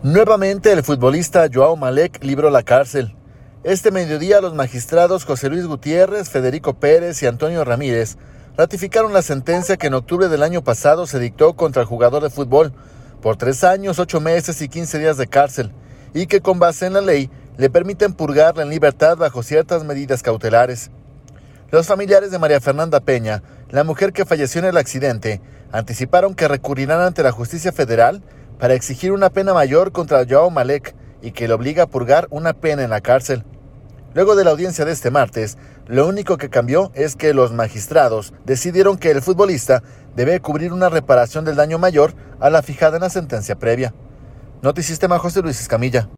Nuevamente el futbolista Joao Malek libró la cárcel. Este mediodía los magistrados José Luis Gutiérrez, Federico Pérez y Antonio Ramírez ratificaron la sentencia que en octubre del año pasado se dictó contra el jugador de fútbol por 3 años, 8 meses y 15 días de cárcel y que con base en la ley le permiten purgarla en libertad bajo ciertas medidas cautelares. Los familiares de María Fernanda Peña, la mujer que falleció en el accidente, anticiparon que recurrirán ante la justicia federal para exigir una pena mayor contra Joao Malek y que le obliga a purgar una pena en la cárcel. Luego de la audiencia de este martes, lo único que cambió es que los magistrados decidieron que el futbolista debe cubrir una reparación del daño mayor a la fijada en la sentencia previa. Notisistema, José Luis Escamilla.